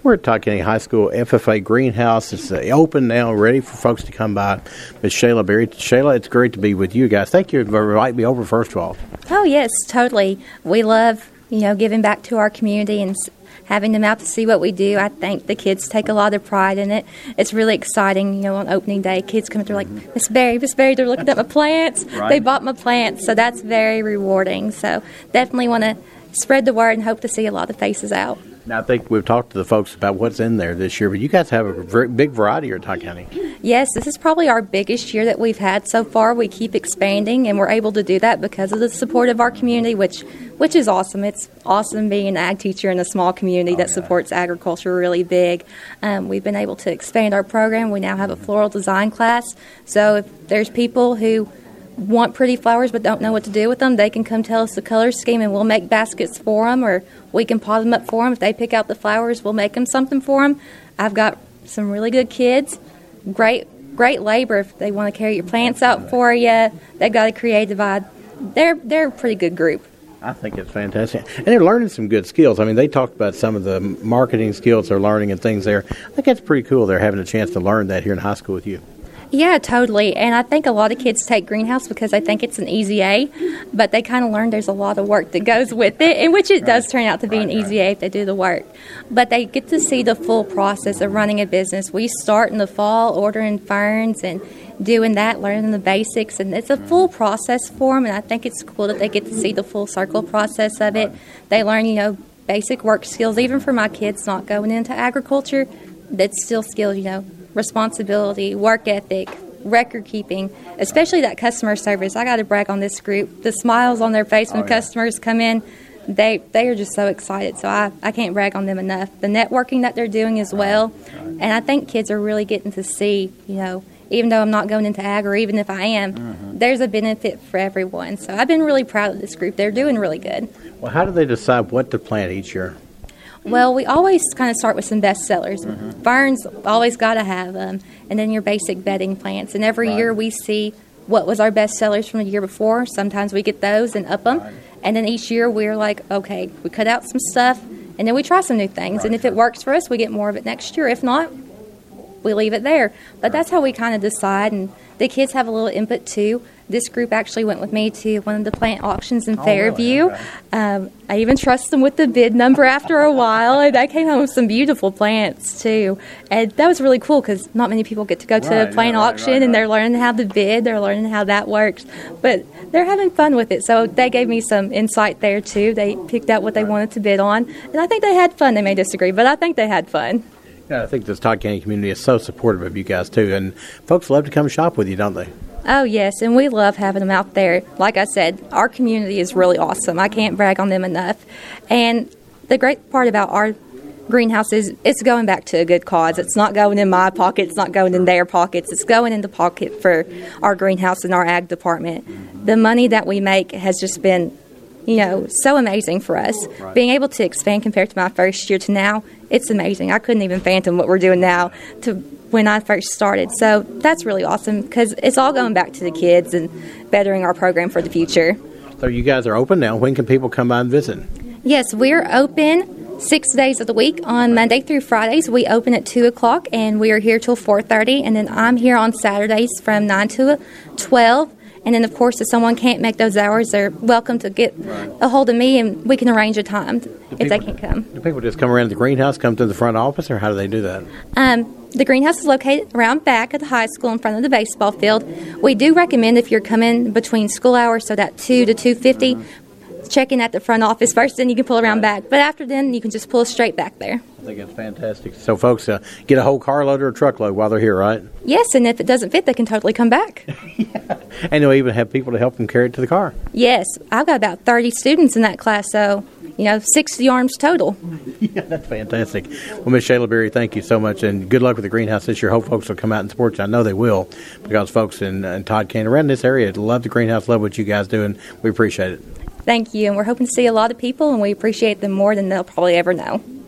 We're at Todd County High School FFA Greenhouse. It's open now, ready for folks to come by. Ms. Shayla Berry. Shayla, it's great to be with you guys. Thank you for inviting me over, first of all. Oh, yes, totally. We love, giving back to our community and having them out to see what we do. I think the kids take a lot of pride in it. It's really exciting, on opening day. Kids come through like, Miss Berry, they're looking at my plants. Right. They bought my plants, so that's very rewarding. So definitely want to spread the word and hope to see a lot of faces out. Now, I think we've talked to the folks about what's in there this year, but you guys have a very big variety here at Todd County. Yes, this is probably our biggest year that we've had so far. We keep expanding, and we're able to do that because of the support of our community, which is awesome. It's awesome being an ag teacher in a small community that supports agriculture really big. We've been able to expand our program. We now have a floral design class, so if there's people who want pretty flowers but don't know what to do with them, they can come tell us the color scheme and we'll make baskets for them, or we can pot them up for them. If they pick out the flowers, we'll make them something for them. I've got some really good kids, great labor. If they want to carry your plants out for you, they've got a creative eye. They're a pretty good group. I think it's fantastic. And they're learning some good skills. I mean, they talked about some of the marketing skills they're learning and things there. I think that's pretty cool. They're having a chance to learn that here in high school with you. Yeah, totally. And I think a lot of kids take greenhouse because they think it's an easy A, but they kind of learn there's a lot of work that goes with it, in which it does turn out to be an easy A if they do the work. But they get to see the full process of running a business. We start in the fall ordering ferns and doing that, learning the basics, and it's a full process for them, and I think it's cool that they get to see the full circle process of it. They learn, basic work skills. Even for my kids not going into agriculture, that's still skills, responsibility, work ethic, record keeping, especially that customer service. I got to brag on this group. The smiles on their face when customers come in, they are just so excited. So I can't brag on them enough. The networking that they're doing as well. And I think kids are really getting to see, even though I'm not going into ag, or even if I am, there's a benefit for everyone. So I've been really proud of this group. They're doing really good. Well, how do they decide what to plant each year? Well, we always kind of start with some best sellers. Ferns, always got to have them, and then your basic bedding plants. And every year we see what was our best sellers from the year before. Sometimes we get those and up them. And then each year we're like, okay, we cut out some stuff, and then we try some new things. And if it works for us, we get more of it next year. If not, we leave it there. But that's how we kind of decide, and the kids have a little input too. This group actually went with me to one of the plant auctions in Fairview. Really? Okay. I even trusted them with the bid number after a while, and I came home with some beautiful plants too. And that was really cool because not many people get to go to a plant auction, and they're learning how to bid, they're learning how that works. But they're having fun with it, so they gave me some insight there too. They picked out what they wanted to bid on, and I think they had fun. They may disagree, but I think they had fun. Yeah, I think this Todd County community is so supportive of you guys too, and folks love to come shop with you, don't they? Oh, yes, and we love having them out there. Like I said, our community is really awesome. I can't brag on them enough. And the great part about our greenhouse is it's going back to a good cause. It's not going in my pocket. It's not going in their pockets. It's going in the pocket for our greenhouse and our ag department. The money that we make has just been, so amazing for us. Being able to expand compared to my first year to now, it's amazing. I couldn't even fathom what we're doing now to when I first started. So that's really awesome because it's all going back to the kids and bettering our program for the future. So you guys are open now. When can people come by and visit? Yes, we're open 6 days of the week. On Monday through Fridays, we open at 2 o'clock, and we are here till 4:30. And then I'm here on Saturdays from 9 to 12. And then, of course, if someone can't make those hours, they're welcome to get a hold of me, and we can arrange a time if they can't come. Do people just come around the greenhouse, come to the front office, or how do they do that? The greenhouse is located around back at the high school in front of the baseball field. We do recommend if you're coming between school hours, so that 2 to 2:50, check in at the front office first, then you can pull around back. But after then, you can just pull straight back there. I think it's fantastic. So folks get a whole carload or a truckload while they're here, right? Yes, and if it doesn't fit, they can totally come back. And they'll even have people to help them carry it to the car. Yes, I've got about 30 students in that class, so 60 arms total. Yeah, that's fantastic. Well, Ms. Shayla Berry, thank you so much, and good luck with the greenhouse this year. Hope folks will come out and support you. I know they will, because folks in Todd County, around this area, love the greenhouse, love what you guys do, and we appreciate it. Thank you, and we're hoping to see a lot of people, and we appreciate them more than they'll probably ever know.